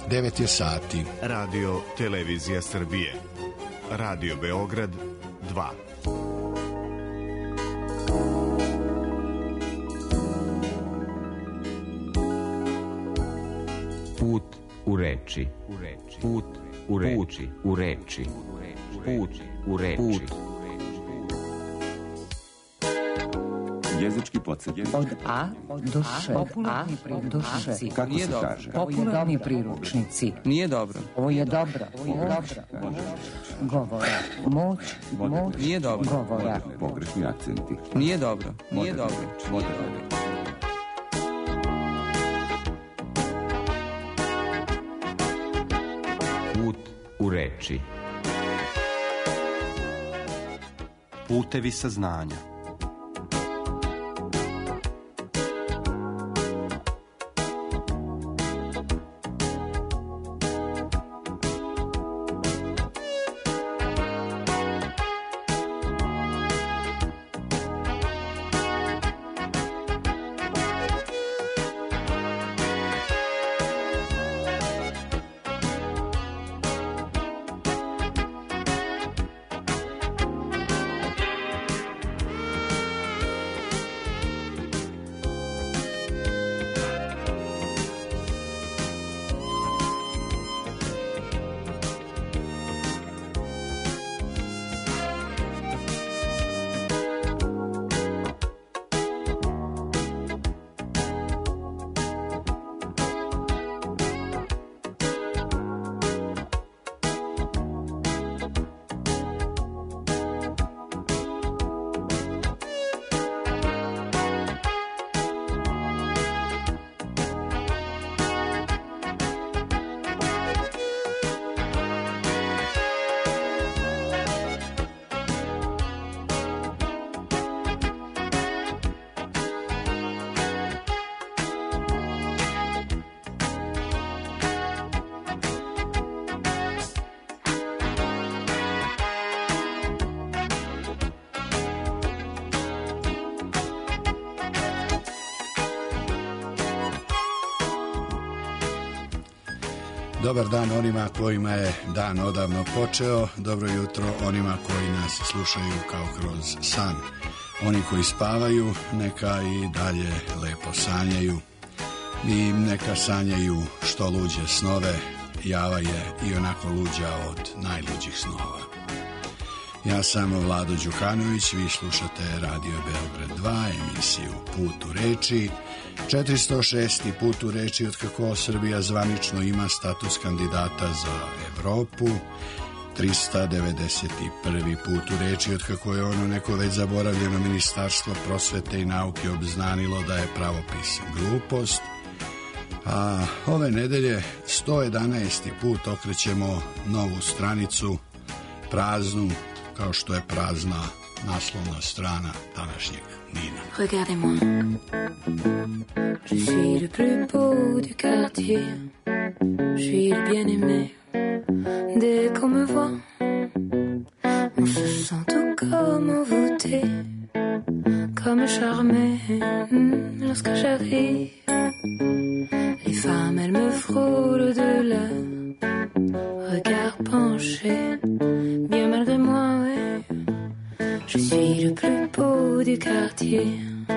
9 je sati. Radio Televizija Srbije. Radio Beograd 2. Put u reči. Put u reči. U reči. Put u reči. Jezički podsjetnik. Od A do Š. Popularni priručnici. Kako se kaže? Popularni priručnici. Nije dobro. Ovo je dobro. Govora. Moć. Nije dobro. Govora. Pogrešni akcenti. Nije dobro. Nije dobro. Put u reči. Putevi saznanja. Dobar dan onima kojima je dan odavno počeo, dobro jutro onima koji nas slušaju kao kroz san. Oni koji spavaju, neka i dalje lepo sanjaju i neka sanjaju što luđe snove, java je i onako luđa od najluđih snova. Ja sam Vlado Đukanović, vi slušate Radio Beograd 2, emisiju Put u reči, 406. put u reči od kako Srbija zvanično ima status kandidata za Evropu, 391. put u reči od kako je ono neko već zaboravljeno Ministarstvo prosvete i nauke obznanilo da je pravopis glupost, a ove nedelje 111. put okrećemo novu stranicu, praznu, kao što je prazna naslovna strana današnjeg Nina. Regardez-moi, je suis le plus beau du quartier, je suis le bien-aimé. Dès qu'on me voit, on se sent tout comme envoûté, comme charmé lorsque j'arrive. Les femmes, elles me frôlent de leur regard penché, bien malgré moi, ouais. Je suis le plus beau du quartier.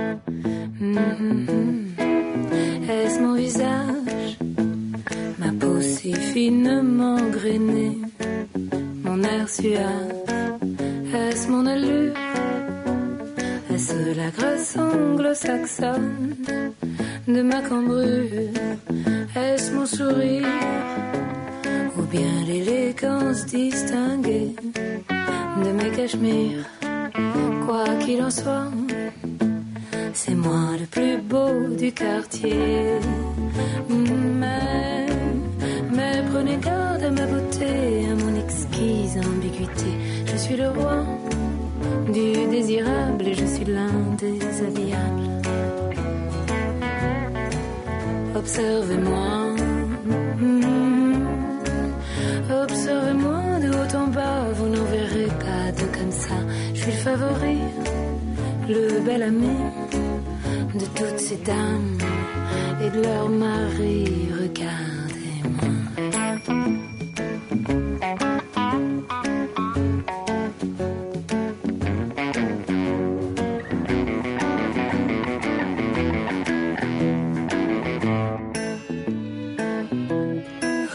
Est-ce mon visage, ma peau si finement grainée, mon air suave, est-ce mon allure, est-ce la grâce anglo-saxonne de ma cambrure, est-ce mon sourire, ou bien l'élégance distinguée de mes cachemires? Quoi qu'il en soit, c'est moi le plus beau du quartier. Mais prenez garde à ma beauté, à mon exquise ambiguïté. Je suis le roi du désirable et je suis l'indéshabillable. Observez-moi, observez-moi de haut en bas, vous n'en verrez pas deux comme ça. Je suis le favori, le bel ami de toutes ces dames et de leurs maris. Regardez-moi.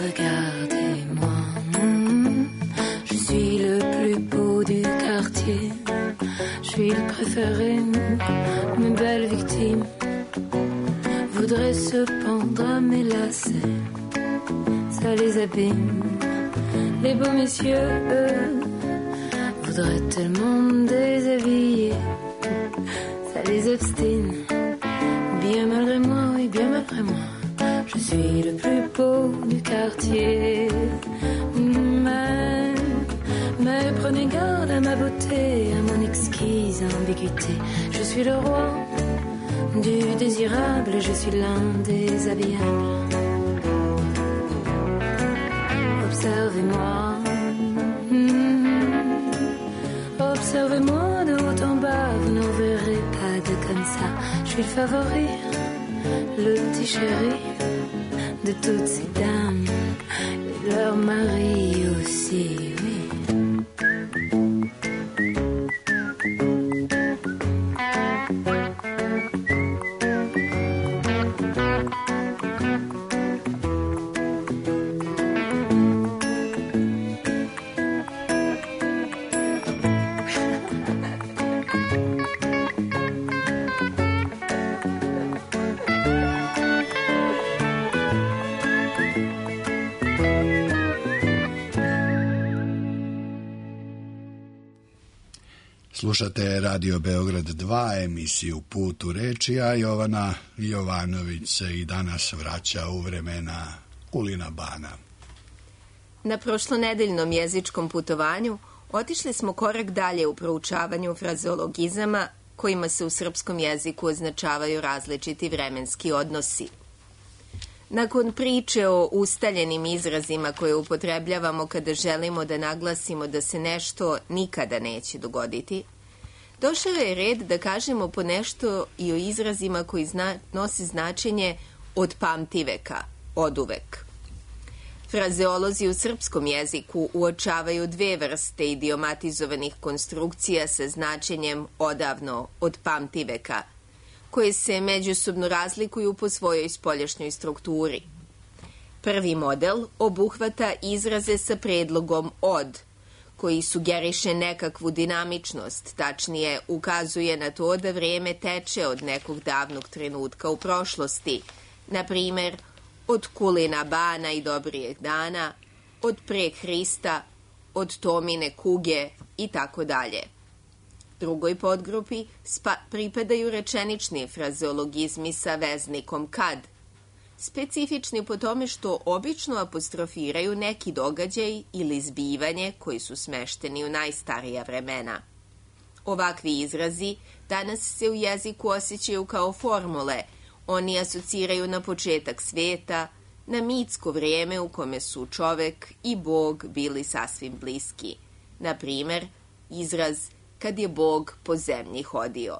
regardez-moi. Je suis le plus beau du quartier. Je suis le préféré, mes belles victimes voudraient se pendre à mes lacets. Ça les abîme. Les beaux messieurs, eux, voudraient tellement me déshabiller. Ça les obstine. Bien malgré moi, oui, bien malgré moi. Je suis le plus beau du quartier. Mais prenez garde à ma beauté, à mon exquise ambiguïté. Je suis le roi du désirable, je suis l'un des habillables. Observez-moi, observez-moi de haut en bas, vous n'en verrez pas de comme ça. Je suis le favori, le petit chéri de toutes ces dames, et leur mari aussi, oui. Slušate Radio Beograd 2, emisiju Put u reči, a Jovana Jovanović se i danas vraća u vremena Kulina Bana. Na prošlonedeljnom jezičkom putovanju otišli smo korak dalje u proučavanju frazeologizama kojima se u srpskom jeziku označavaju različiti vremenski odnosi. Nakon priče o ustaljenim izrazima koje upotrebljavamo kada želimo da naglasimo da se nešto nikada neće dogoditi, došao je red da kažemo po nešto i o izrazima koji nose značenje od pamtiveka, oduvek. Frazeolozi u srpskom jeziku uočavaju dve vrste idiomatizovanih konstrukcija sa značenjem odavno, od pamtiveka, koje se međusobno razlikuju po svojoj spoljašnjoj strukturi. Prvi model obuhvata izraze sa predlogom od, koji sugeriše nekakvu dinamičnost, tačnije ukazuje na to da vreme teče od nekog davnog trenutka u prošlosti, na primer, od Kulina Bana i dobrijeg dana, od pre Hrista, od Tomine kuge i tako dalje. Drugoj podgrupi pripadaju rečenični frazeologizmi sa veznikom kad, specifični po tome što obično apostrofiraju neki događaj ili zbivanje koji su smešteni u najstarija vremena. Ovakvi izrazi danas se u jeziku osjećaju kao formule. Oni asociraju na početak sveta, na mitsko vrijeme u kome su čovek i Bog bili sasvim bliski. Na primer, izraz kad je Bog po zemlji hodio.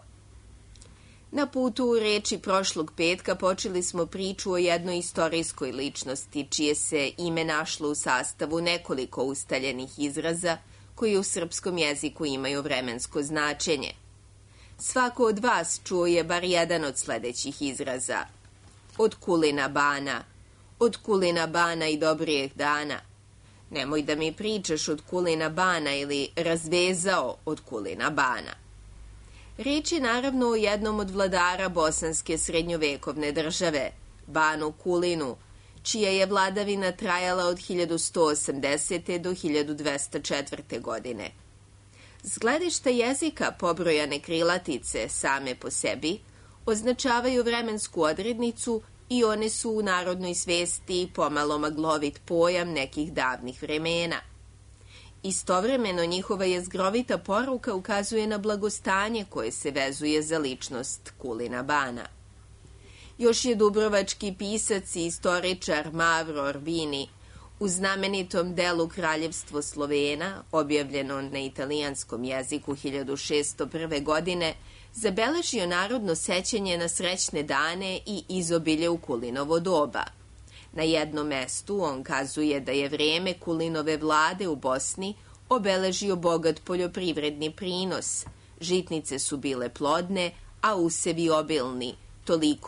Na putu u reči prošlog petka počeli smo priču o jednoj istorijskoj ličnosti, čije se ime našlo u sastavu nekoliko ustaljenih izraza koji u srpskom jeziku imaju vremensko značenje. Svako od vas čuo je bar jedan od sledećih izraza. Od Kulina Bana, od Kulina Bana i dobrijeg dana. Nemoj da mi pričaš od Kulina Bana ili razvezao od Kulina Bana. Reč je naravno o jednom od vladara bosanske srednjovekovne države, Banu Kulinu, čija je vladavina trajala od 1180. do 1204. godine. S gledišta jezika pobrojane krilatice same po sebi označavaju vremensku odrednicu i one su u narodnoj svesti pomalo maglovit pojam nekih davnih vremena. Istovremeno njihova jezgrovita poruka ukazuje na blagostanje koje se vezuje za ličnost Kulina Bana. Još je dubrovački pisac i istoričar Mavro Orvini u znamenitom delu Kraljevstvo Slovena, objavljeno na italijanskom jeziku 1601. godine, zabeležio narodno sećanje na srećne dane i izobilje u Kulinovo doba. Na jednom mestu on kazuje da je vreme Kulinove vlade u Bosni obeležio bogat poljoprivredni prinos. Žitnice su bile plodne, a usevi obilni, toliko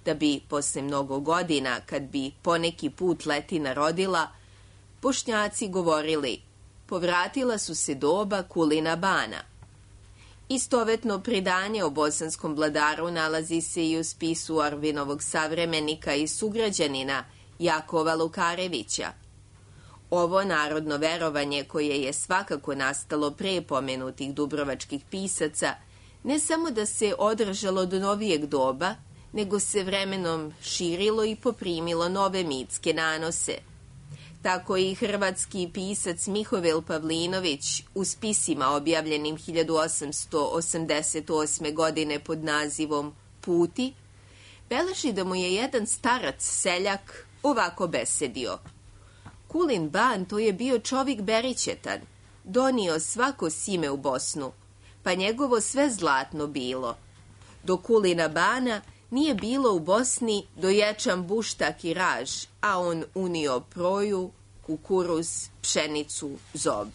da bi, posle mnogo godina, kad bi poneki put letina rodila, Bošnjaci govorili: povratila su se doba Kulina Bana. Istovetno predanje o bosanskom vladaru nalazi se i u spisu Arvinovog savremenika i sugrađanina Jakova Lukarevića. Ovo narodno verovanje, koje je svakako nastalo pre pomenutih dubrovačkih pisaca, ne samo da se održalo do novijeg doba, nego se vremenom širilo i poprimilo nove mitske nanose. Tako i hrvatski pisac Mihovil Pavlinović u spisima objavljenim 1888. godine pod nazivom Puti beleži da mu je jedan starac seljak ovako besedio: Kulin Ban to je bio čovik berićetan, donio svako sime u Bosnu, pa njegovo sve zlatno bilo. Do Kulina Bana nije bilo u Bosni doječan buštak i raž, a on unio proju, kukuruz, pšenicu, zob.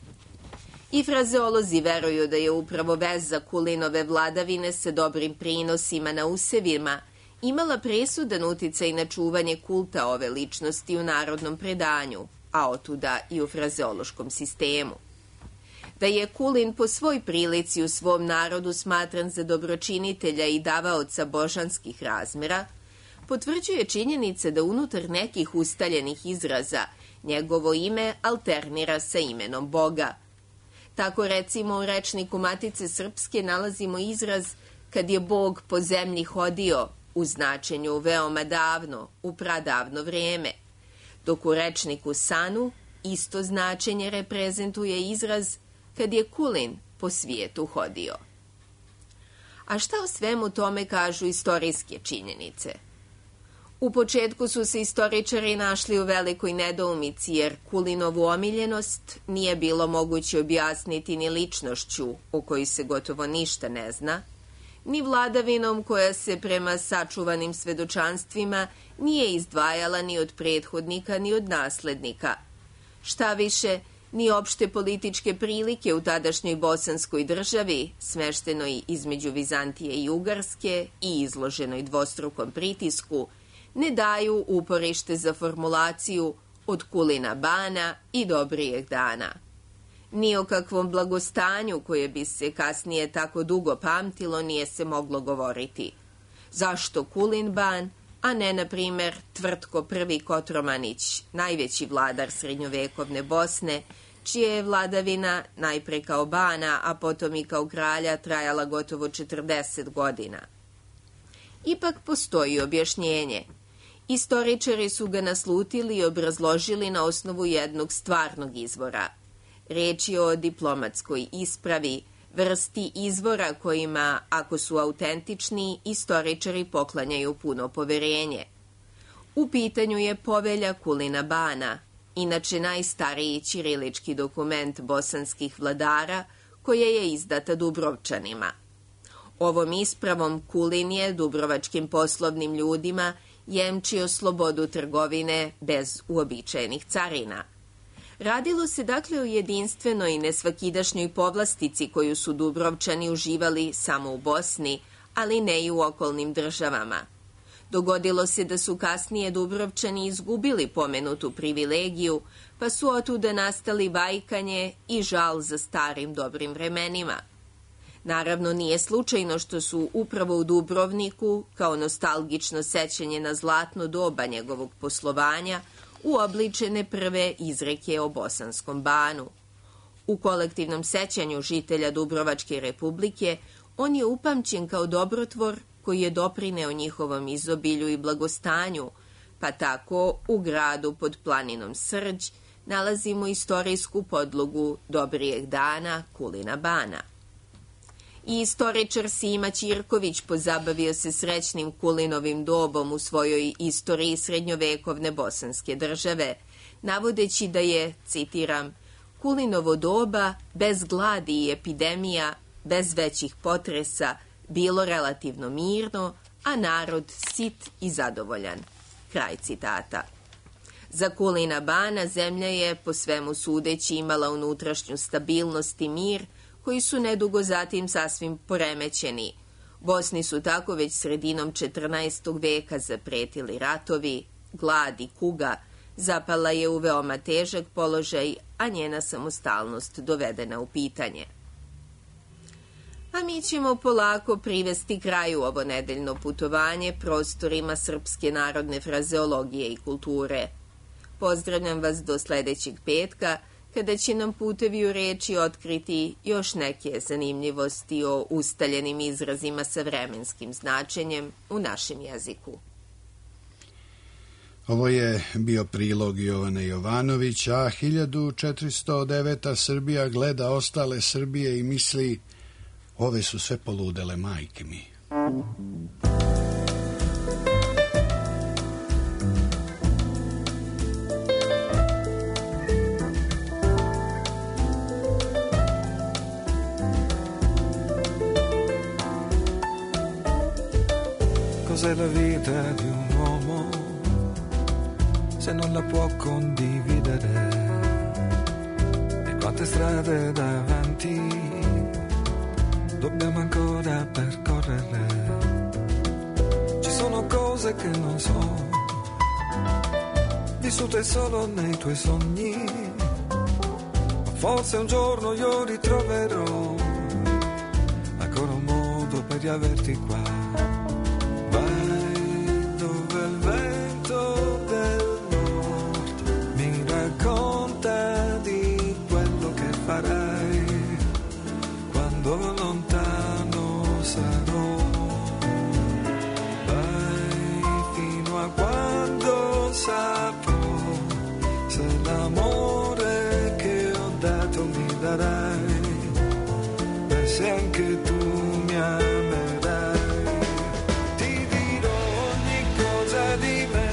I frazeolozi veruju da je upravo veza Kulinove vladavine sa dobrim prinosima na usevima imala presudan uticaj na čuvanje kulta ove ličnosti u narodnom predanju, a otuda i u frazeološkom sistemu. Da je Kulin po svoj prilici u svom narodu smatran za dobročinitelja i davaoca božanskih razmera, potvrđuje činjenica da unutar nekih ustaljenih izraza njegovo ime alternira sa imenom Boga. Tako recimo u rečniku Matice Srpske nalazimo izraz kad je Bog po zemlji hodio u značenju veoma davno, u pradavno vreme, dok u rečniku Sanu isto značenje reprezentuje izraz kad je Kulin po svijetu hodio. A šta o svemu tome kažu istorijske činjenice? U početku su se istoričari našli u velikoj nedoumici, jer Kulinovu omiljenost nije bilo moguće objasniti ni ličnošću, o kojoj se gotovo ništa ne zna, ni vladavinom koja se prema sačuvanim svedočanstvima nije izdvajala ni od prethodnika ni od naslednika. Šta više, ni opšte političke prilike u tadašnjoj bosanskoj državi, smeštenoj između Vizantije i Ugarske i izloženoj dvostrukom pritisku, ne daju uporište za formulaciju od Kulina Bana i dobrijeg dana. Ni o kakvom blagostanju koje bi se kasnije tako dugo pamtilo nije se moglo govoriti. Zašto Kulin Ban, a ne, na primer, Tvrtko I Kotromanić, najveći vladar srednjovekovne Bosne, čija je vladavina najpre kao bana, a potom i kao kralja trajala gotovo 40 godina. Ipak postoji objašnjenje. Istoričari su ga naslutili i obrazložili na osnovu jednog stvarnog izvora. Reč je o diplomatskoj ispravi, vrsti izvora kojima, ako su autentični, istoričari poklanjaju puno poverenje. U pitanju je povelja Kulina Bana, inače najstariji ćirilički dokument bosanskih vladara, koja je izdata Dubrovčanima. Ovom ispravom Kulin je dubrovačkim poslovnim ljudima jemčio slobodu trgovine bez uobičajenih carina. Radilo se dakle o jedinstvenoj i nesvakidašnjoj povlastici koju su Dubrovčani uživali samo u Bosni, ali ne i u okolnim državama. Dogodilo se da su kasnije Dubrovčani izgubili pomenutu privilegiju, pa su otuda nastali vajkanje i žal za starim dobrim vremenima. Naravno, nije slučajno što su upravo u Dubrovniku, kao nostalgično sećanje na zlatno doba njegovog poslovanja, uobličene prve izreke o Bosanskom Banu. U kolektivnom sećanju žitelja Dubrovačke republike on je upamćen kao dobrotvor koji je doprineo njihovom izobilju i blagostanju, pa tako u gradu pod planinom Srđ nalazimo istorijsku podlogu dobrijeg dana Kulina Bana. I istoričar Sima Ćirković pozabavio se srećnim Kulinovim dobom u svojoj istoriji srednjovekovne bosanske države, navodeći da je, citiram, Kulinovo doba bez gladi i epidemija, bez većih potresa, bilo relativno mirno, a narod sit i zadovoljan. Kraj citata. Za Kulina Bana zemlja je, po svemu sudeći, imala unutrašnju stabilnost i mir, koji su nedugo zatim sasvim poremećeni. Bosni su tako već sredinom 14. veka zapretili ratovi, glad i kuga, zapala je u veoma težak položaj, a njena samostalnost dovedena u pitanje. A mi ćemo polako privesti kraju ovo nedeljno putovanje prostorima srpske narodne frazeologije i kulture. Pozdravljam vas do sledećeg petka, kada će nam putevi u reči otkriti još neke zanimljivosti o ustaljenim izrazima sa vremenskim značenjem u našem jeziku. Ovo je bio prilog Jovane Jovanović, a 1409. Srbija gleda ostale Srbije i misli: ove su sve poludele, majke mi. Cos'è la vita di un uomo se non la può condividere? E quante strade davanti dobbiamo ancora percorrere? Ci sono cose che non so, vissute solo nei tuoi sogni, ma forse un giorno io ritroverò ancora un modo per riaverti qua. Se anche tu mi amerai, ti dirò ogni cosa di me,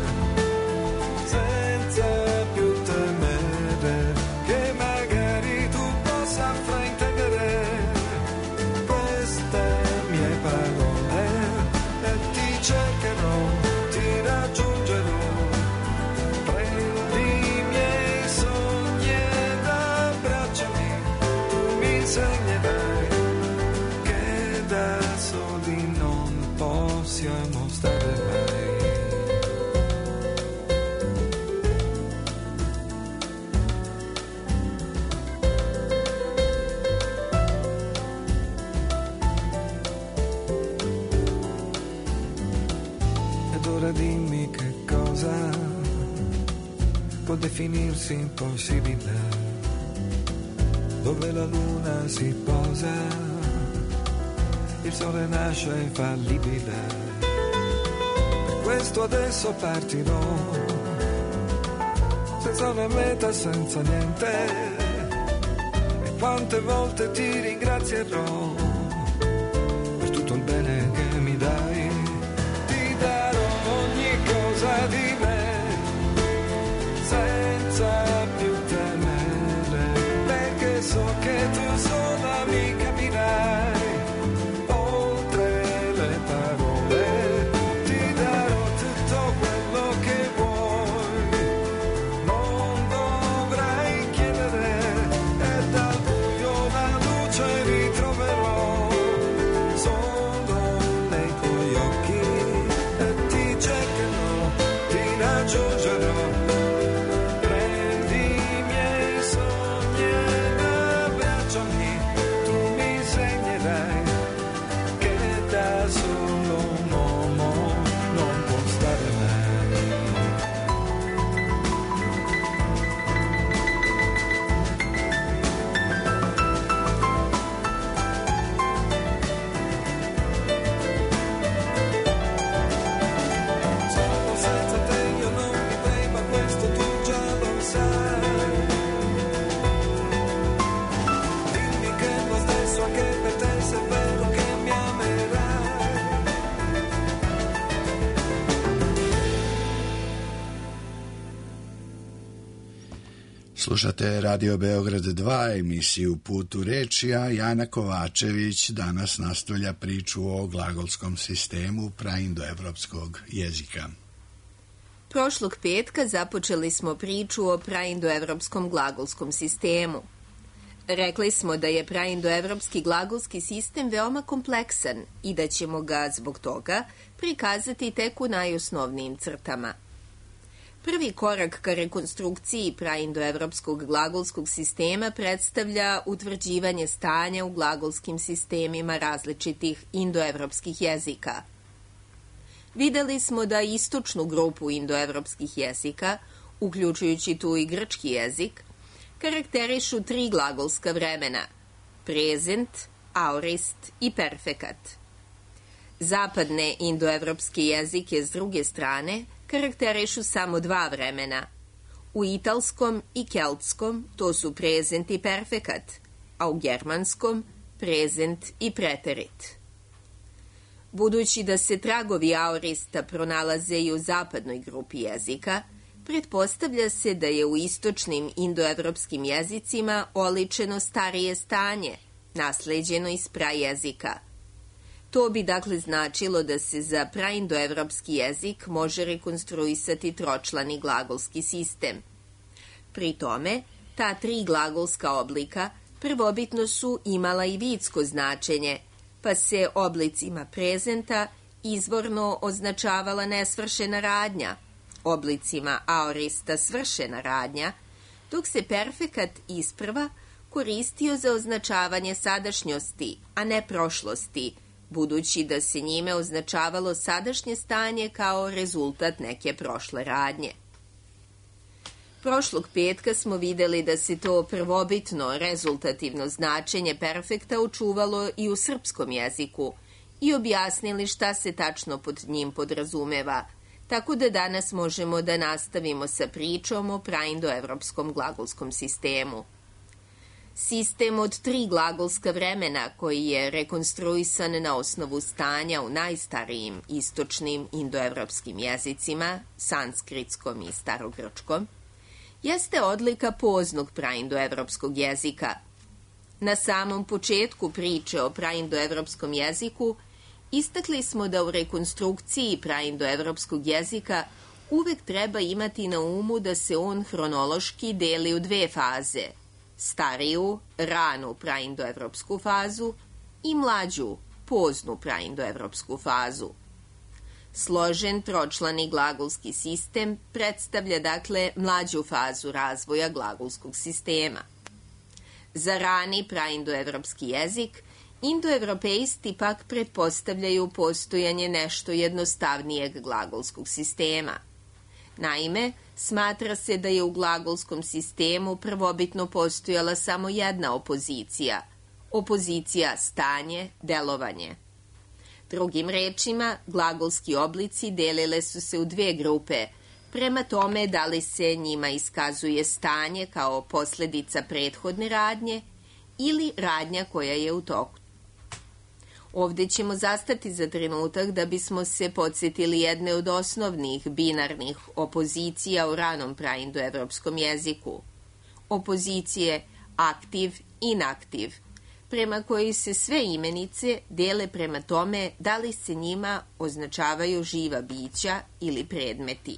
senza più temere che magari tu possa fraintendere queste mie parole, e ti cercherò, ti raggiungerò, prendi i miei sogni ed abbracciami, tu mi insegnerai possiamo stare mai. Ed ora dimmi che cosa può definirsi impossibile, dove la luna si posa, il sole nasce infallibile. Per questo adesso partirò, senza una meta, senza niente, e quante volte ti ringrazierò per tutto il bene che mi dai. Ti darò ogni cosa di me, senza più temere, perché so che tu sola mi capirai. Slušate Radio Beograd 2, emisiju Put u reči, a Jana Kovačević danas nastavlja priču o glagolskom sistemu praindoevropskog jezika. Prošlog petka započeli smo priču o praindoevropskom glagolskom sistemu. Rekli smo da je praindoevropski glagolski sistem veoma kompleksan i da ćemo ga zbog toga prikazati tek u najosnovnijim crtama. Prvi korak ka rekonstrukciji praindoevropskog glagolskog sistema predstavlja utvrđivanje stanja u glagolskim sistemima različitih indoevropskih jezika. Videli smo da istočnu grupu indoevropskih jezika, uključujući tu i grčki jezik, karakterišu 3 glagolska vremena – prezent, aorist i perfekat. Zapadne indoevropske jezike, s druge strane, karakterišu samo 2 vremena. U italskom i keltskom to su prezent i perfekat, a u germanskom prezent i preterit. Budući da se tragovi aorista pronalaze i u zapadnoj grupi jezika, pretpostavlja se da je u istočnim indoevropskim jezicima oličeno starije stanje, nasleđeno iz prajezika. To bi dakle značilo da se za praindoevropski jezik može rekonstruisati tročlani glagolski sistem. Pri tome, ta 3 glagolska oblika prvobitno su imala i vidsko značenje, pa se oblicima prezenta izvorno označavala nesvršena radnja, oblicima aorista svršena radnja, dok se perfekat isprva koristio za označavanje sadašnjosti, a ne prošlosti, budući da se njime označavalo sadašnje stanje kao rezultat neke prošle radnje. Prošlog petka smo videli da se to prvobitno rezultativno značenje perfekta očuvalo i u srpskom jeziku i objasnili šta se tačno pod njim podrazumeva, tako da danas možemo da nastavimo sa pričom o praindoevropskom glagolskom sistemu. Sistem od 3 glagolska vremena koji je rekonstruisan na osnovu stanja u najstarijim istočnim indoevropskim jezicima, sanskritskom i starogrčkom, jeste odlika poznog praindoevropskog jezika. Na samom početku priče o praindoevropskom jeziku istakli smo da u rekonstrukciji praindoevropskog jezika uvek treba imati na umu da se on hronološki deli u 2 faze, stariju, ranu praindoevropsku fazu i mlađu, poznu praindoevropsku fazu. Složen tročlani glagolski sistem predstavlja dakle mlađu fazu razvoja glagolskog sistema. Za rani praindoevropski jezik indoevropeisti pak pretpostavljaju postojanje nešto jednostavnijeg glagolskog sistema. Naime, smatra se da je u glagolskom sistemu prvobitno postojala samo jedna opozicija stanje, delovanje. Drugim rečima, glagolski oblici delile su se u 2 grupe, prema tome da li se njima iskazuje stanje kao posledica prethodne radnje ili radnja koja je u toku. Ovde ćemo zastati za trenutak da bismo se podsjetili jedne od osnovnih binarnih opozicija u ranom praindoevropskom jeziku. Opozicije aktiv-inaktiv, prema koji se sve imenice dele prema tome da li se njima označavaju živa bića ili predmeti.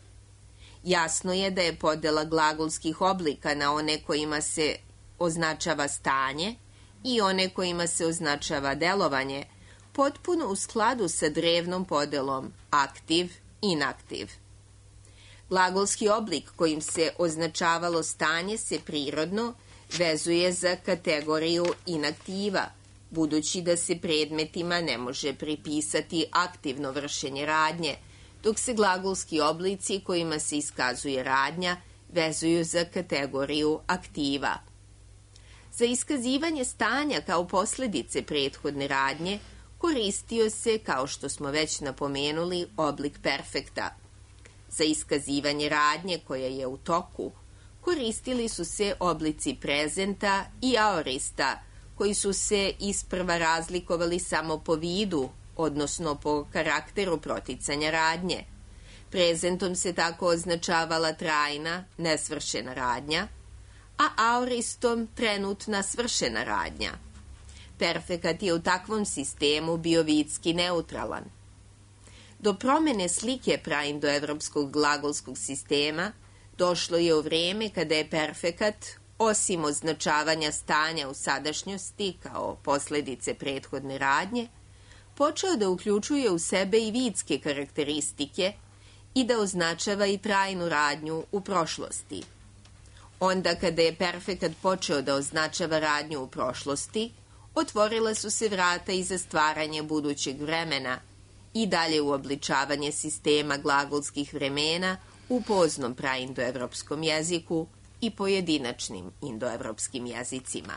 Jasno je da je podela glagolskih oblika na one kojima se označava stanje i one kojima se označava delovanje potpuno u skladu sa drevnom podelom aktiv-inaktiv. Glagolski oblik kojim se označavalo stanje se prirodno vezuje za kategoriju inaktiva, budući da se predmetima ne može pripisati aktivno vršenje radnje, dok se glagolski oblici kojima se iskazuje radnja vezuju za kategoriju aktiva. Za iskazivanje stanja kao posljedice prethodne radnje koristio se, kao što smo već napomenuli, oblik perfekta. Za iskazivanje radnje koja je u toku koristili su se oblici prezenta i aorista, koji su se isprva razlikovali samo po vidu, odnosno po karakteru proticanja radnje. Prezentom se tako označavala trajna, nesvršena radnja, a aoristom trenutna svršena radnja. Perfekat je u takvom sistemu bio vidski neutralan. Do promene slike praindoevropskog glagolskog sistema došlo je u vreme kada je perfekat, osim označavanja stanja u sadašnjosti kao posledice prethodne radnje, počeo da uključuje u sebe i vidske karakteristike i da označava i trajnu radnju u prošlosti. Onda kada je perfekat počeo da označava radnju u prošlosti, otvorila su se vrata i za stvaranje budućeg vremena i dalje uobličavanje sistema glagolskih vremena u poznom praindoevropskom jeziku i pojedinačnim indoevropskim jezicima.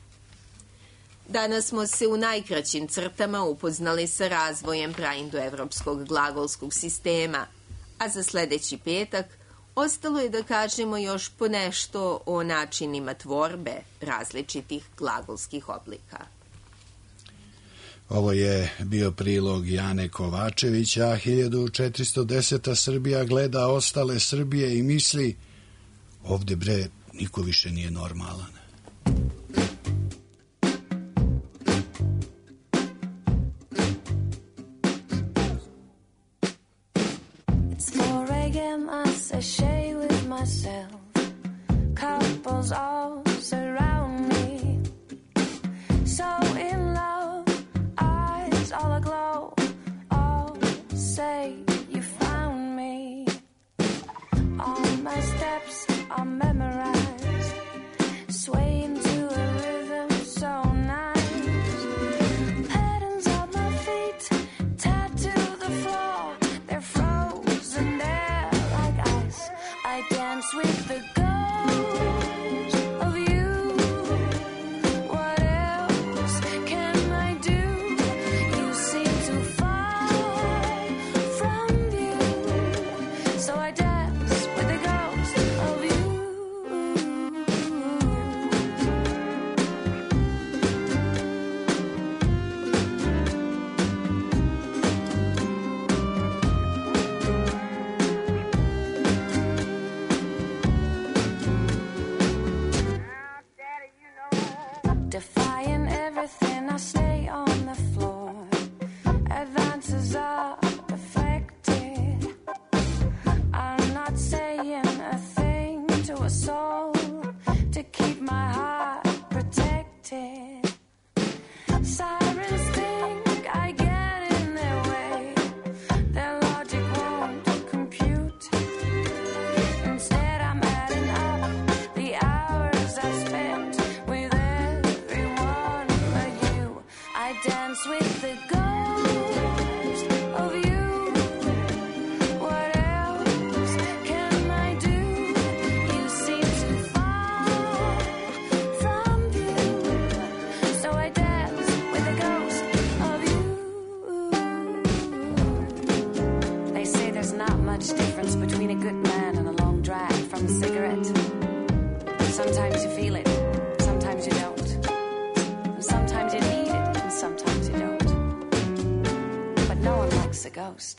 Danas smo se u najkraćim crtama upoznali sa razvojem praindoevropskog glagolskog sistema, a za sledeći petak ostalo je da kažemo još ponešto o načinima tvorbe različitih glagolskih oblika. Ovo je bio prilog Jane Kovačevića. 1410. Srbija gleda ostale Srbije i misli, ovde bre niko više nije normalan. It's 4 a.m. I sashay with myself. Couples all surround me. So in love, eyes all aglow. All say you found me. All my steps are memorized, swaying to a rhythm so nice. Patterns on my feet tattoo the floor. They're frozen there like ice. I dance with the ghost of you. What else can I do? You seem too far from you, so I dance with the ghost of you. Defying everything, I stay on the floor. Advances are deflected. I'm not saying a thing to a soul to keep my heart protected. Sirens think I get in their way. Their logic won't compute. Instead, I'm adding up the hours I spent with everyone but you. I dance with the ghost of you. What else can I do? You seem too far from you, so I dance with the ghost of you. They say there's not much difference between a good man and a long drag from a cigarette. Sometimes you feel it, sometimes you don't. Sometimes you need it, and sometimes you don't. But no one likes a ghost.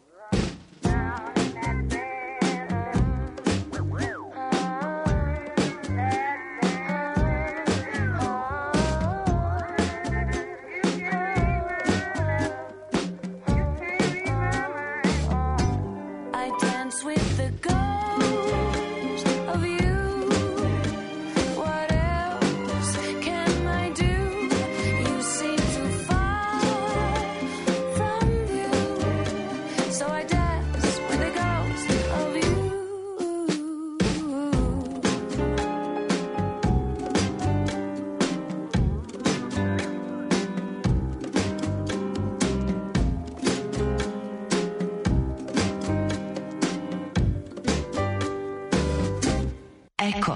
I dance with the ghost of you. What else can I do? You seem too far from you, so I dance with the ghost of you. Eko.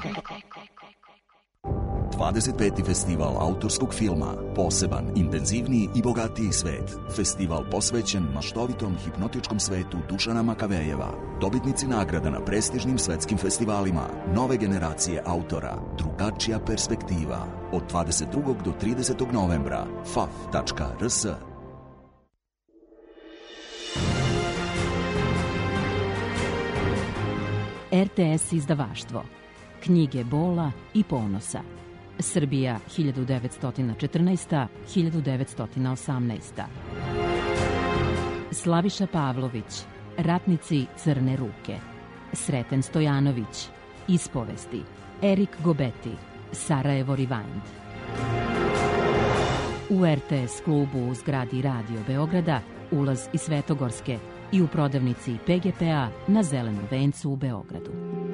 25. festival autorskog filma, poseban, intenzivniji i bogatiji svet. Festival posvećen maštovitom hipnotičkom svetu Dušana Makavejeva. Dobitnici nagrada na prestižnim svetskim festivalima, nove generacije autora, drugačija perspektiva. Od 22. do 30. novembra. faf.rs. RTS izdavaštvo. Knjige bola i ponosa. Srbija 1914-1918. Slaviša Pavlović, Ratnici Crne ruke. Sreten Stojanović, Ispovesti, Erik Gobeti, Sarajevo Rewind. U RTS klubu u zgradi Radio Beograda ulaz iz Svetogorske i u prodavnici PGP-a na Zelenom vencu u Beogradu.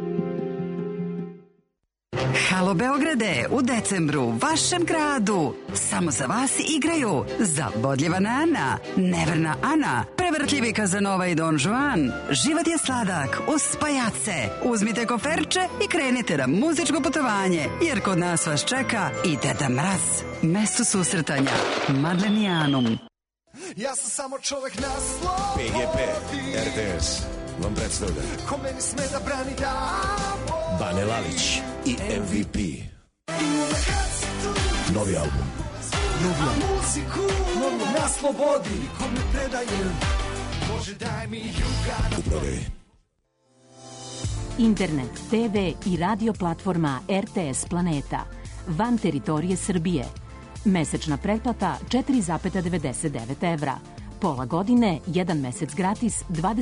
Halo Beograde, u decembru, vašem gradu. Samo za vas igraju Zabodljiva Nana, Neverna Ana, Prevrtljivi Kazanova i Don Juan. Život je sladak uz pajace. Uzmite koferče i krenite na muzičko putovanje, jer kod nas vas čeka i Deda Mraz. Mesto susretanja, Madlenijanum. Ja sam samo čovek na slobodi. PGP, RTS, vam predstavlja Ko meni sme da brani da Bane Lalić i MVP. Novi album. Muziku na slobodi. Ko me predaje, Bože daj mi juga. U prodaji. Internet, TV i radio platforma RTS Planeta. Van teritorije Srbije. Mesečna pretplata 4,99 evra. Pola godine, 1 mesec gratis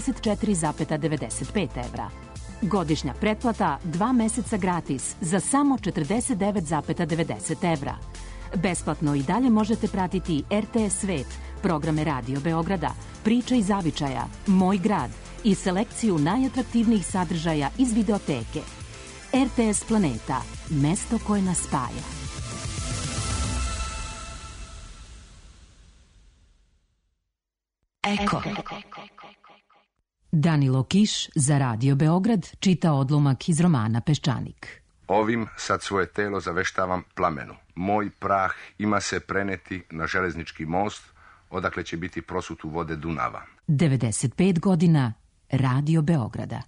24,95 evra. Godišnja pretplata 2 meseca gratis za samo 49,90 evra. Besplatno i dalje možete pratiti RTS Svet, programe Radio Beograda, Priče iz zavičaja, Moj grad i selekciju najatraktivnijih sadržaja iz videoteke. RTS Planeta, mesto koje nas spaja. Eko. Danilo Kiš za Radio Beograd čita odlomak iz romana Peščanik. Ovim sad svoje telo zaveštavam plamenu. Moj prah ima se preneti na železnički most, odakle će biti prosut u vode Dunava. 95 godina Radio Beograda.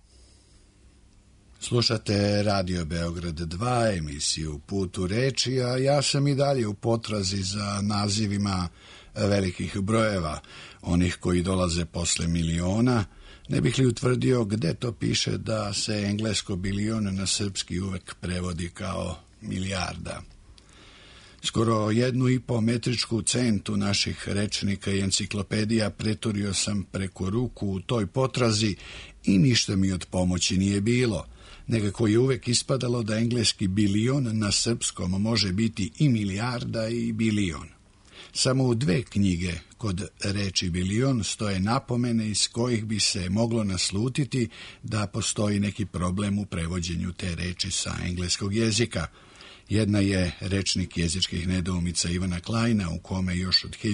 Slušate Radio Beograd 2, emisiju Put u reči, a ja sam i dalje u potrazi za nazivima velikih brojeva, onih koji dolaze posle miliona. Ne bih li utvrdio gde to piše da se englesko bilion na srpski uvek prevodi kao milijarda. Skoro 1,5 metričku centu naših rečnika i enciklopedija preturio sam preko ruku u toj potrazi i ništa mi od pomoći nije bilo. Nekako je uvek ispadalo da engleski bilion na srpskom može biti i milijarda i bilion. Samo u 2 knjige kod reči bilion stoje napomene iz kojih bi se moglo naslutiti da postoji neki problem u prevođenju te reči sa engleskog jezika. Jedna je Rečnik jezičkih nedoumica Ivana Kleina, u kome još od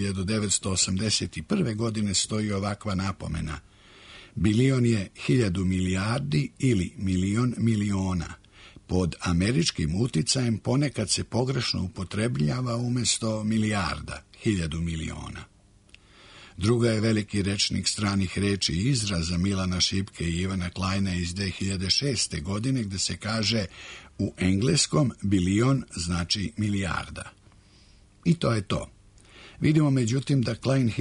1981. godine stoji ovakva napomena. Bilion je 1000 milijardi ili milion miliona. Pod američkim uticajem ponekad se pogrešno upotrebljava umjesto milijarda, 1000 miliona. Druga je veliki rečnik stranih reči i izraza Milana Šipke i Ivana Kleina iz 2006. godine, gde se kaže u engleskom bilion znači milijarda. I to je to. Vidimo međutim da Klein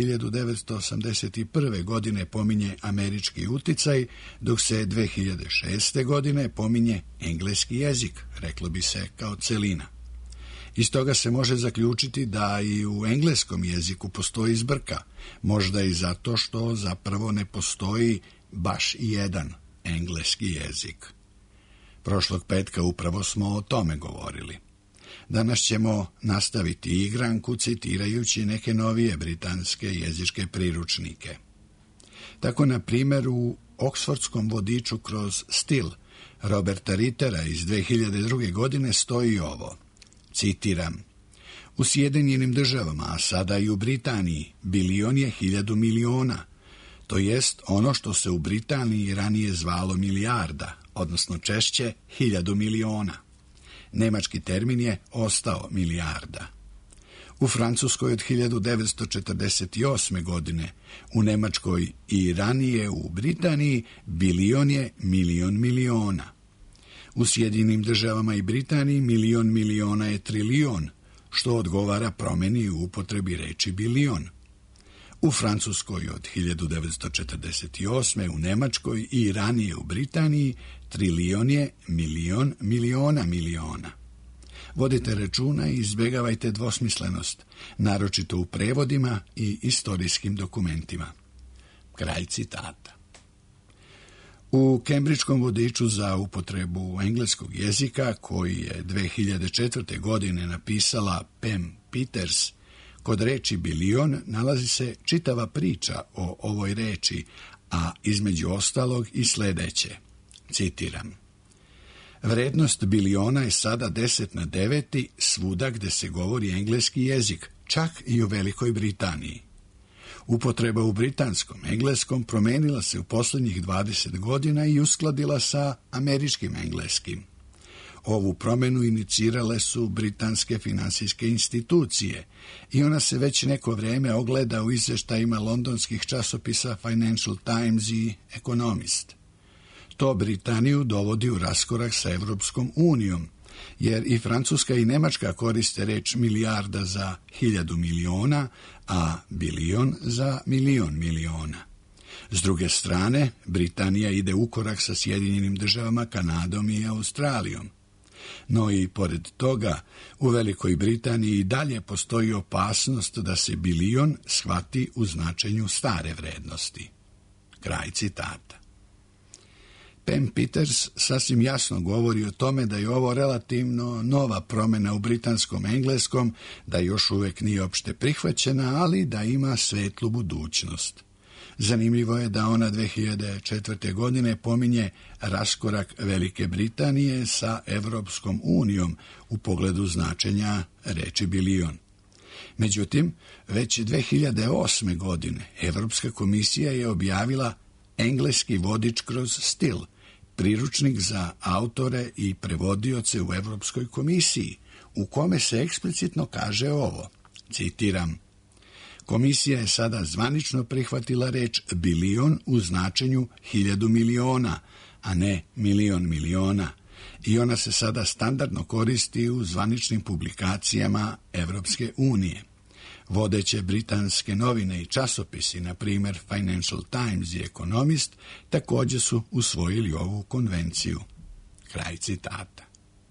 1981. godine pominje američki uticaj, dok se 2006. godine pominje engleski jezik, reklo bi se kao celina. Iz toga se može zaključiti da i u engleskom jeziku postoji zbrka, možda i zato što zapravo ne postoji baš jedan engleski jezik. Prošlog petka upravo smo o tome govorili. Danas ćemo nastaviti igranku citirajući neke novije britanske jezičke priručnike. Tako, na primjer, u Oksfordskom vodiču kroz stil Roberta Rittera iz 2002. godine stoji ovo, citiram: u Sjedinjenim državama, a sada i u Britaniji, bilion je 1000 miliona, to jest ono što se u Britaniji ranije zvalo milijarda, odnosno češće 1000 miliona. Nemački termin je ostao milijarda. U Francuskoj od 1948. godine, u Nemačkoj i ranije u Britaniji, bilion je milion miliona. U Sjedinjenim državama i Britaniji milion miliona je trilion, što odgovara promjeni u upotrebi reči bilion. U Francuskoj od 1948. u Nemačkoj i ranije u Britaniji trilion je milion miliona miliona. Vodite računa i izbjegavajte dvosmislenost, naročito u prevodima i istorijskim dokumentima. Kraj citata. U Kembridžkom vodiču za upotrebu engleskog jezika, koji je 2004. godine napisala Pam Peters, kod reči bilion nalazi se čitava priča o ovoj reči, a između ostalog i sledeće. Citiram. Vrednost biliona je sada 10 na 9 svuda gde se govori engleski jezik, čak i u Velikoj Britaniji. Upotreba u britanskom engleskom promenila se u poslednjih 20 godina i uskladila sa američkim engleskim. Ovu promenu inicirale su britanske finansijske institucije i ona se već neko vreme ogleda u izveštajima londonskih časopisa Financial Times i Economist. To Britaniju dovodi u raskorak sa Evropskom unijom, jer i Francuska i Nemačka koriste reč milijarda za 1000 miliona, a bilion za milion miliona. S druge strane, Britanija ide ukorak sa Sjedinjenim državama, Kanadom i Australijom. No i pored toga, u Velikoj Britaniji i dalje postoji opasnost da se bilion shvati u značenju stare vrednosti. Kraj citata. Pam Peters sasvim jasno govori o tome da je ovo relativno nova promena u britanskom engleskom, da još uvek nije opšte prihvaćena, ali da ima svetlu budućnost. Zanimljivo je da ona 2004. godine pominje raskorak Velike Britanije sa Evropskom unijom u pogledu značenja reči bilion. Međutim, već 2008. godine Evropska komisija je objavila engleski vodič kroz stil, priručnik za autore i prevodioce u Evropskoj komisiji, u kome se eksplicitno kaže ovo, citiram, Komisija je sada zvanično prihvatila reč bilion u značenju 1000 miliona, a ne milion miliona, i ona se sada standardno koristi u zvaničnim publikacijama Evropske unije. Vodeće britanske novine i časopisi, na primjer Financial Times i Economist, također su usvojili ovu konvenciju. Kraj citata.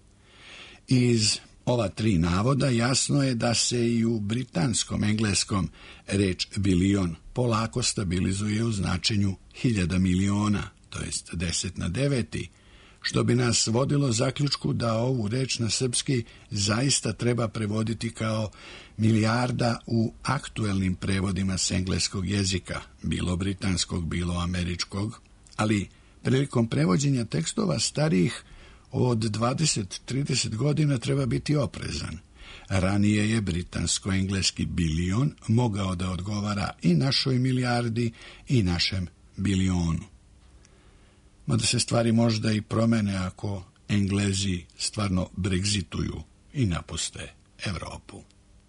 Iz ova 3 navoda jasno je da se i u britanskom engleskom reč bilion polako stabilizuje u značenju 1000 miliona, to jest 10 na 9, što bi nas vodilo zaključku da ovu reč na srpski zaista treba prevoditi kao milijarda u aktuelnim prevodima s engleskog jezika, bilo britanskog, bilo američkog, ali prilikom prevođenja tekstova starijih od 20-30 godina treba biti oprezan. Ranije je britansko-engleski bilion mogao da odgovara i našoj milijardi i našem bilionu. Mada se stvari možda i promene ako Englezi stvarno Brexituju i napuste Evropu.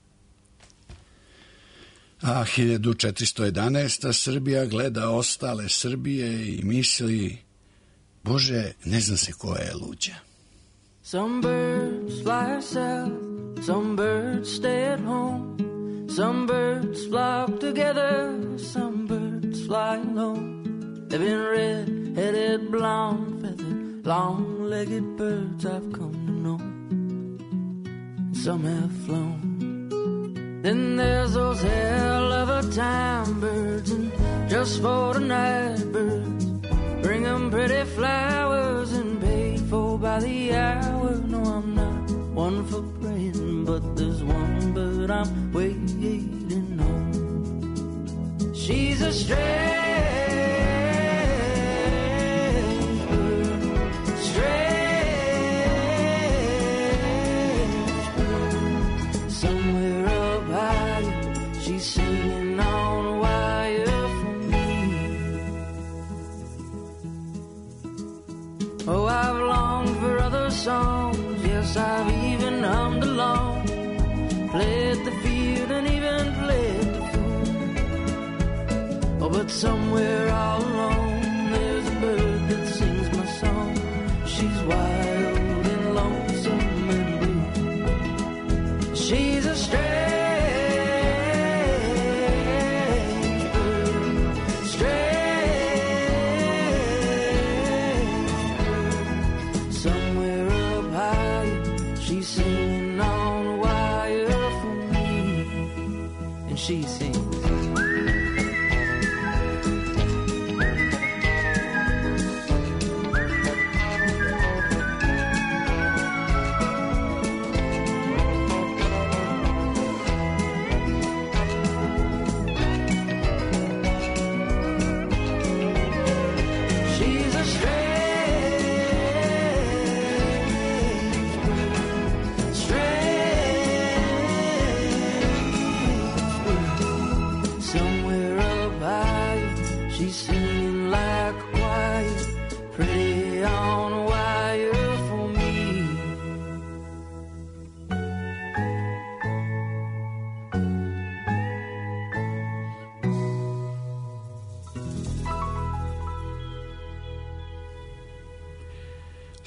A 1411. Srbija gleda ostale Srbije i misli, Bože, ne zna se koja je luđa. Some birds fly south, some birds stay at home, some birds flock together, some birds fly alone. They've been red-headed, blonde-feathered, long-legged birds I've come to know. Some have flown. Then there's those hell-of-a-time birds, and just for the night birds, bring 'em pretty flowers and paid for by the hour. No, I'm not one for praying, but there's one bird I'm waiting on. She's a strange bird, somewhere up high, she's singing on a wire for me. Oh, I've longed for other songs, yes, I've even hummed along, played the field and even played the fool. Oh, but somewhere all alone, there's a bird that sings my song. She's wild and lonesome and blue. She's a strange bird, somewhere up high, she's singing on a wire for me, and she sings.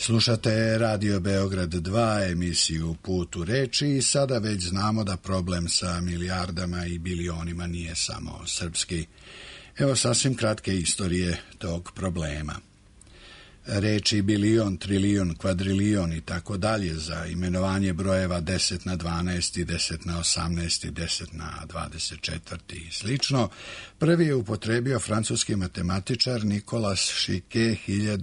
Slušate Radio Beograd 2, emisiju Put u reči i sada već znamo da problem sa milijardama i bilionima nije samo srpski. Evo sasvim kratke istorije tog problema. Reči bilion, trilion, kvadrilion i tako dalje za imenovanje brojeva 10 na 12 i 10 na 18 i 10 na 24 i slično, prvi je upotrebio francuski matematičar Nicolas Chiquet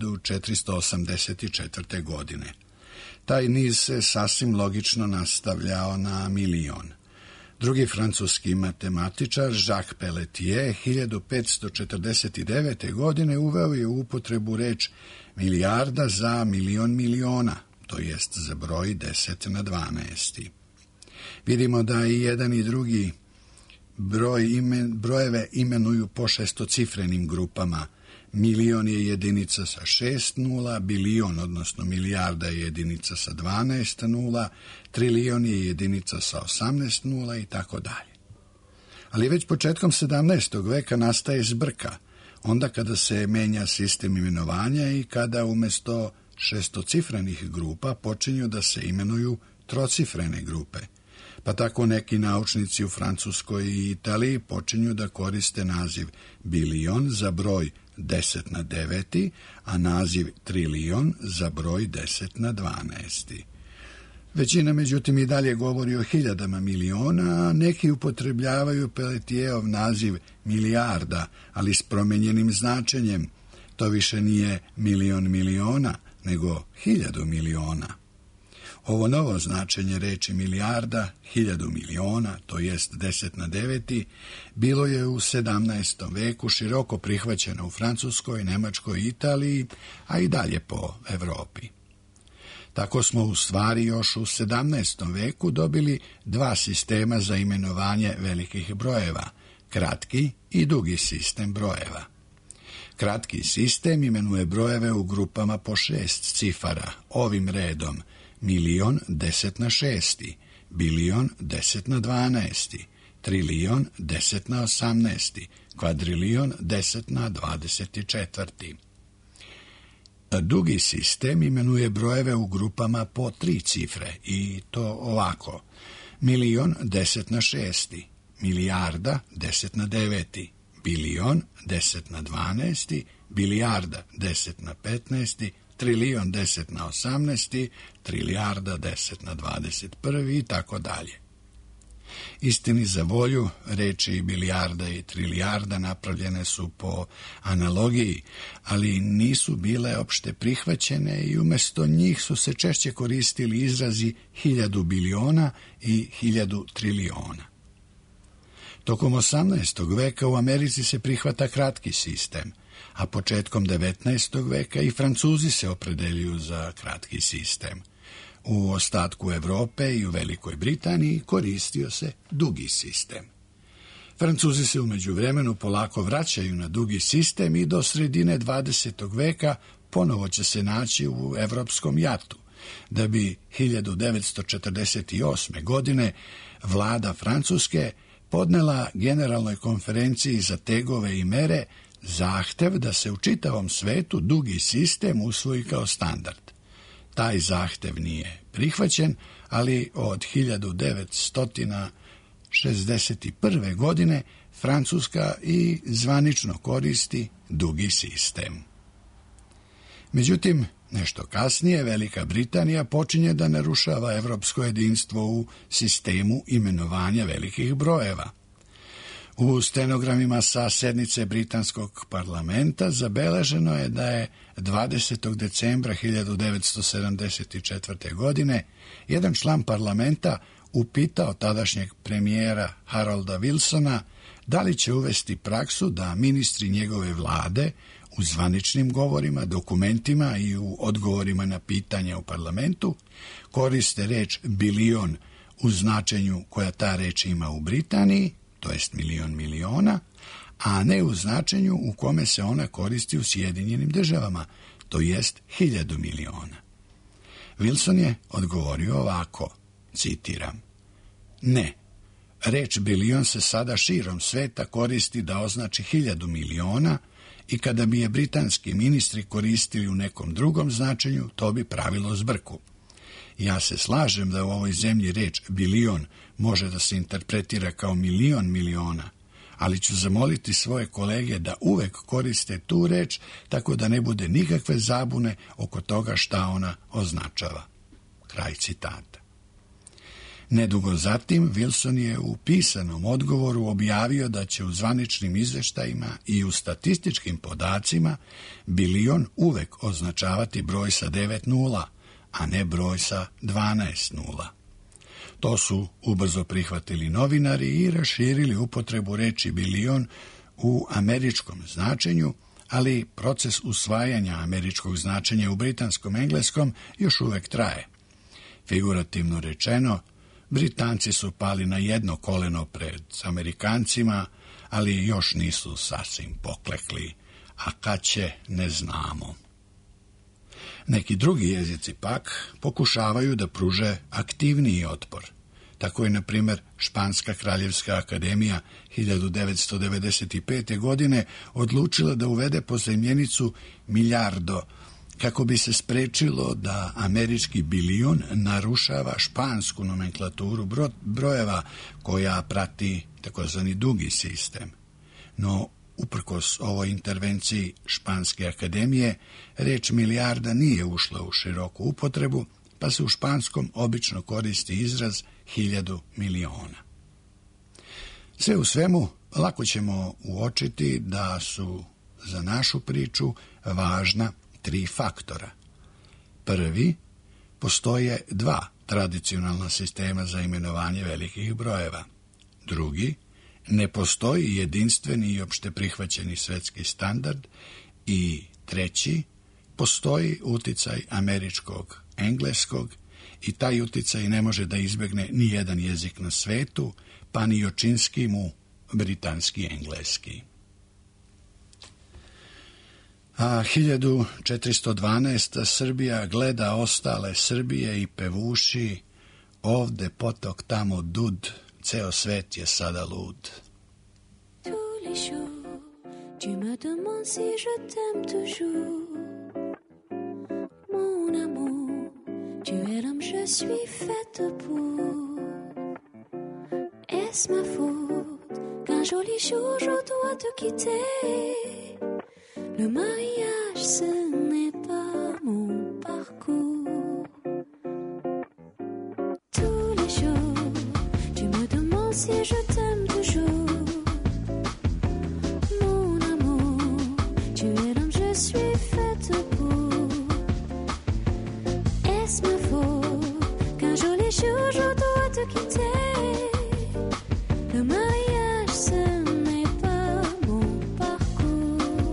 1484. godine. Taj niz se sasvim logično nastavljao na milion. Drugi francuski matematičar Jacques Pelletier 1549. godine uveo je u upotrebu reč milijarda za milion miliona, to jest za broj 10 na 12. Vidimo da i jedan i drugi brojeve imenuju po šestocifrenim grupama. Milion je jedinica sa 6 nula, bilion, odnosno milijarda je jedinica sa 12 nula, trilion je jedinica sa 18 nula i tako dalje. Ali već početkom 17. veka nastaje zbrka, onda kada se menja sistem imenovanja i kada umjesto šestocifrenih grupa počinju da se imenuju trocifrene grupe. Pa tako neki naučnici u Francuskoj i Italiji počinju da koriste naziv bilion za broj 10 na 9, a naziv trilion za broj 10 na 12. Većina, međutim, i dalje govori o hiljadama miliona, a neki upotrebljavaju Pelletijerov naziv milijarda, ali s promenjenim značenjem. To više nije milion miliona, nego 1000 miliona. Ovo novo značenje reči milijarda, 1000 miliona, to jest 10 na 9, bilo je u 17. veku široko prihvaćeno u Francuskoj, Nemačkoj i Italiji, a i dalje po Evropi. Tako smo u stvari još u 17. veku dobili dva sistema za imenovanje velikih brojeva, kratki i dugi sistem brojeva. Kratki sistem imenuje brojeve u grupama po 6 cifara, ovim redom: milion 10 na 6, bilion 10 na 12, trilion 10 na 18, kvadrilion 10 na 24. Dugi sistem imenuje brojeve u grupama po 3 cifre i to ovako: milion 10 na 6, milijarda 10 na 9, bilion 10 na 12, bilijarda 10 na 15, trilion 10 na 18, trilijarda 10 na 21 i tako dalje. Istini za volju, reči bilijarda i trilijarda napravljene su po analogiji, ali nisu bile opšte prihvaćene i umjesto njih su se češće koristili izrazi 1000 biliona i 1000 triliona. Tokom 18. veka u Americi se prihvata kratki sistem, a početkom 19. veka i Francuzi se opredeljuju za kratki sistem. U ostatku Evrope i u Velikoj Britaniji koristio se dugi sistem. Francuzi se u međuvremenu polako vraćaju na dugi sistem i do sredine 20. veka ponovo će se naći u evropskom jatu, da bi 1948. godine vlada Francuske podnela Generalnoj konferenciji za tegove i mere zahtev da se u čitavom svetu dugi sistem usvoji kao standard. Taj zahtev nije prihvaćen, ali od 1961. godine Francuska i zvanično koristi dugi sistem. Međutim, nešto kasnije Velika Britanija počinje da narušava evropsko jedinstvo u sistemu imenovanja velikih brojeva. U stenogramima sa sednice Britanskog parlamenta zabeleženo je da je 20. decembra 1974. godine jedan član parlamenta upitao tadašnjeg premijera Harolda Wilsona da li će uvesti praksu da ministri njegove vlade u zvaničnim govorima, dokumentima i u odgovorima na pitanja u parlamentu koriste reč bilion u značenju koja ta reč ima u Britaniji, to jest milion miliona, a ne u značenju u kome se ona koristi u Sjedinjenim Državama, to jest 1000 miliona. Wilson je odgovorio ovako, citiram: ne, reč bilion se sada širom sveta koristi da označi 1000 miliona i kada bi je britanski ministri koristili u nekom drugom značenju, to bi pravilo zbrku. Ja se slažem da u ovoj zemlji reč bilion može da se interpretira kao milion miliona, ali ću zamoliti svoje kolege da uvek koriste tu reč tako da ne bude nikakve zabune oko toga šta ona označava. Kraj citata. Nedugo zatim, Wilson je u pisanom odgovoru objavio da će u zvaničnim izveštajima i u statističkim podacima bilion uvek označavati broj sa 9 nula, a ne broj sa 12 nula. To su ubrzo prihvatili novinari i raširili upotrebu reči bilion u američkom značenju, ali proces usvajanja američkog značenja u britanskom engleskom još uvek traje. Figurativno rečeno, Britanci su pali na jedno koleno pred Amerikancima, ali još nisu sasvim poklekli, a kad će ne znamo. Neki drugi jezici pak pokušavaju da pruže aktivniji otpor. Tako je, na primjer, Španska kraljevska akademija 1995. godine odlučila da uvede pozajmljenicu milijardo, kako bi se sprečilo da američki bilion narušava špansku nomenklaturu brojeva koja prati takozvani dugi sistem. No, uprkos ovoj intervenciji Španske akademije, reč milijarda nije ušla u široku upotrebu, pa se u španskom obično koristi izraz 1000 miliona. Sve u svemu, lako ćemo uočiti da su za našu priču važna 3 faktora. Prvi, postoje 2 tradicionalna sistema za imenovanje velikih brojeva. Drugi, ne postoji jedinstveni i opšte prihvaćeni svetski standard. I treći, postoji uticaj američkog engleskog i taj uticaj ne može da izbegne ni jedan jezik na svetu, pa ni očinski mu britanski engleski. A 1412. Srbija gleda ostale Srbije i pevuši ovde potok, tamo dud, ceo svet je sada lud. Tous les jours, tu me demandes si je t'aime toujours. Mon amour, tu es l'homme je suis faite pour. Est-ce ma faute qu'un joli jour je dois te quitter? Le mariage, ce n'est pas mon parcours. Tous les jours, tu me demandes si je t'aime toujours. Mon amour, tu es l'homme, je suis faite pour. Est-ce ma faute qu'un joli jour je dois te quitter? Le mariage, ce n'est pas mon parcours.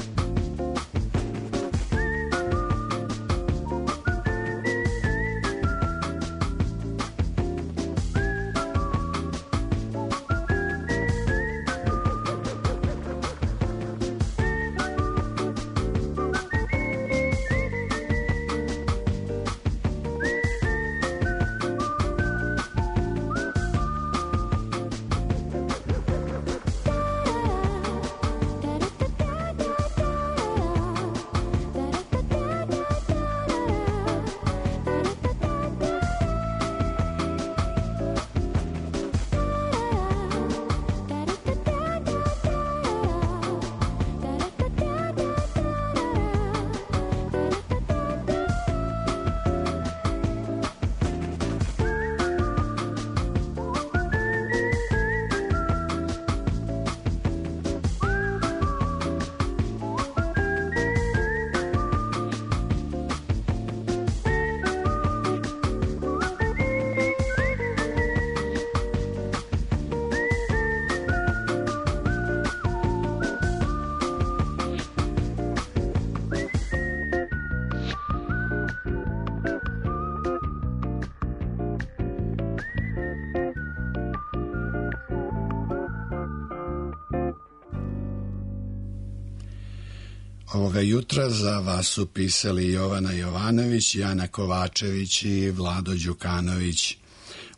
Ovoga jutra za vas su pisali Jovana Jovanović, Jana Kovačević i Vlado Đukanović.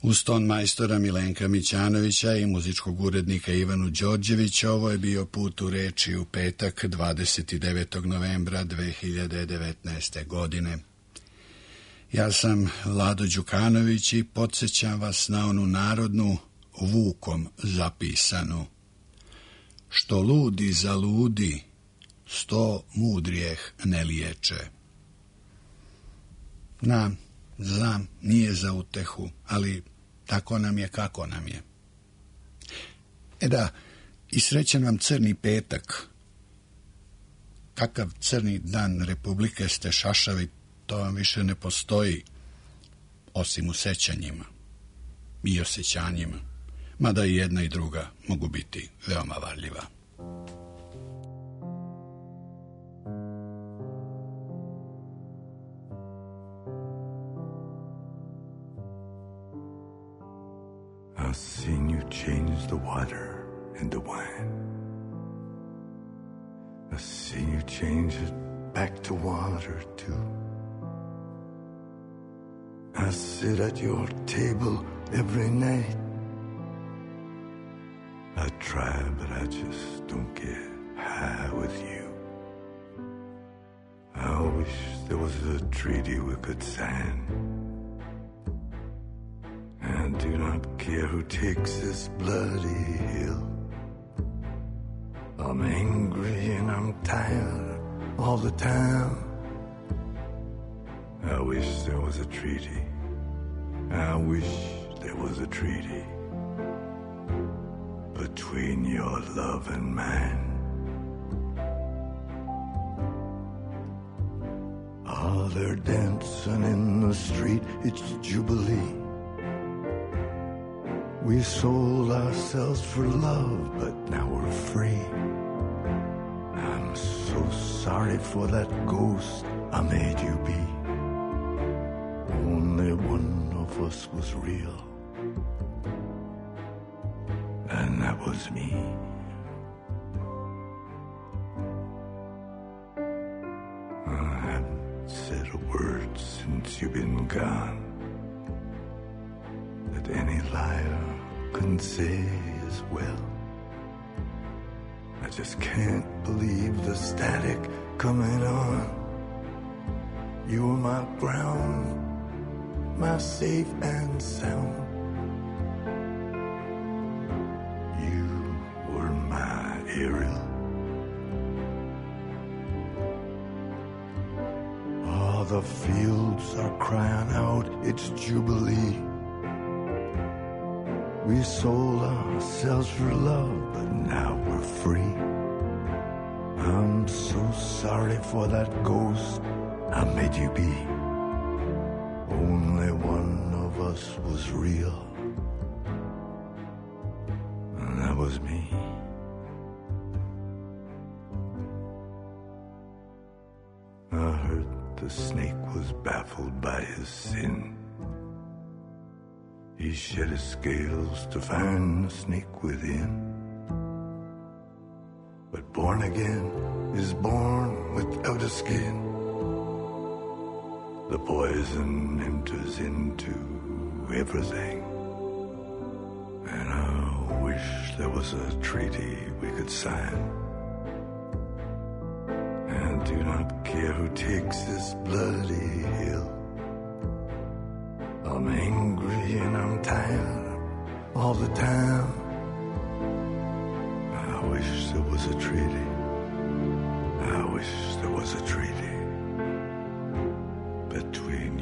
Uz ton majstora Milenka Mićanovića i muzičkog urednika Ivanu Đorđevića, ovo je bio Put u reči u petak 29. novembra 2019. godine. Ja sam Vlado Đukanović i podsjećam vas na onu narodnu, vukom zapisanu: što ludi zaludi, 100 mudrijeh ne liječe. Znam, nije za utehu, ali tako nam je kako nam je. Da, i srećan vam crni petak. Kakav crni dan Republike ste šašavi, to vam više ne postoji, osim u sećanjima i osjećanjima, mada i jedna i druga mogu biti veoma varljiva. I've seen you change the water into wine. I've seen you change it back to water too. I sit at your table every night. I try, but I just don't get high with you. I wish there was a treaty we could sign. I do not care who takes this bloody hill. I'm angry and I'm tired all the time. I wish there was a treaty. I wish there was a treaty between your love and mine. Oh, they're dancing in the street, it's Jubilee. We sold ourselves for love, but now we're free. I'm so sorry for that ghost I made you be. Only one of us was real, and that was me. I haven't said a word since you've been gone that any liar couldn't say as well. I just can't believe the static coming on. You were my ground, my safe and sound. You were my Ariel. Oh, the fields are crying out, it's Jubilee. We sold ourselves for love, but now we're free. I'm so sorry for that ghost I made you be. Only one of us was real, and that was me. I heard the snake was baffled by his sin. He shed his scales to find the snake within. But born again is born without a skin. The poison enters into everything. And I wish there was a treaty we could sign. And do not care who takes this bloody hill. I'm angry and I'm tired all the time. I wish there was a treaty. I wish there was a treaty between